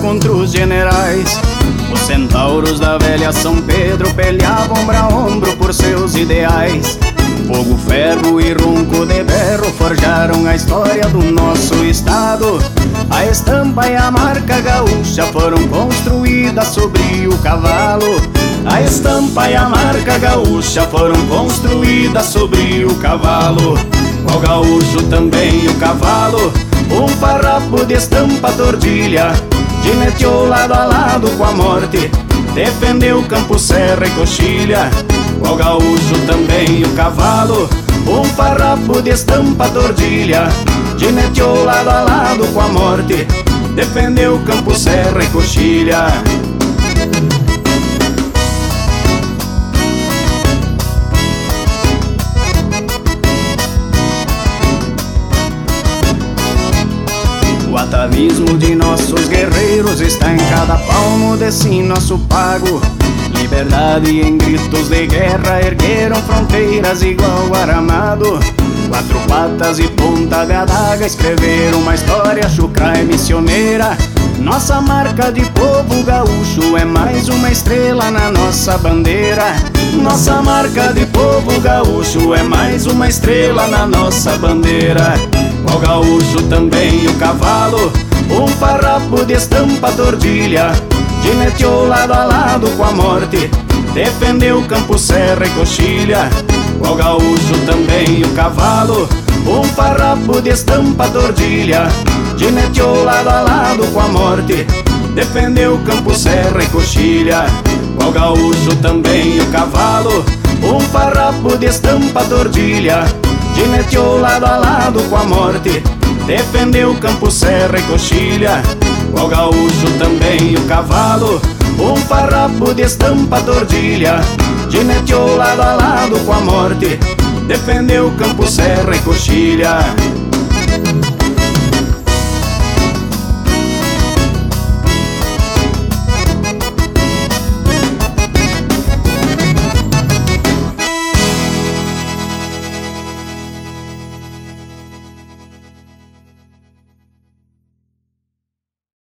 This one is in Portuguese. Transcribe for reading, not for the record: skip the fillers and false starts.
contra os generais. Os centauros da velha São Pedro peleavam ombro a ombro por seus ideais. Fogo, ferro e ronco de berro forjaram a história do nosso estado. A estampa e a marca gaúcha foram construídas sobre o cavalo. A estampa e a marca gaúcha foram construídas sobre o cavalo. Qual gaúcho também o cavalo, um farrapo de estampa tordilha, gineteou lado a lado com a morte, defendeu campo, serra e coxilha. Qual gaúcho também o cavalo, um farrapo de estampa tordilha, gineteou lado a lado com a morte, defendeu campo, serra e coxilha. O atavismo de nossos guerreiros está em cada palmo desse nosso pago. Liberdade em gritos de guerra ergueram fronteiras igual Aramado. Quatro patas e ponta de adaga escreveram uma história chucra e missioneira. Nossa marca de povo gaúcho é mais uma estrela na nossa bandeira. Nossa marca de povo gaúcho é mais uma estrela na nossa bandeira. Qual gaúcho também o cavalo, um farrapo de estampa tordilha, gineteou lado a lado com a morte, defendeu campo, serra e coxilha. Qual gaúcho também o cavalo, um farrapo de estampa tordilha, gineteou lado a lado com a morte, defendeu campo, serra e coxilha. Qual gaúcho também o cavalo, um farrapo de estampa tordilha, gineteou lado a lado com a morte, defendeu campo, serra e coxilha. Qual gaúcho também o cavalo, um farrapo de estampa tordilha, gineteou lado a lado com a morte, defendeu campo, serra e coxilha.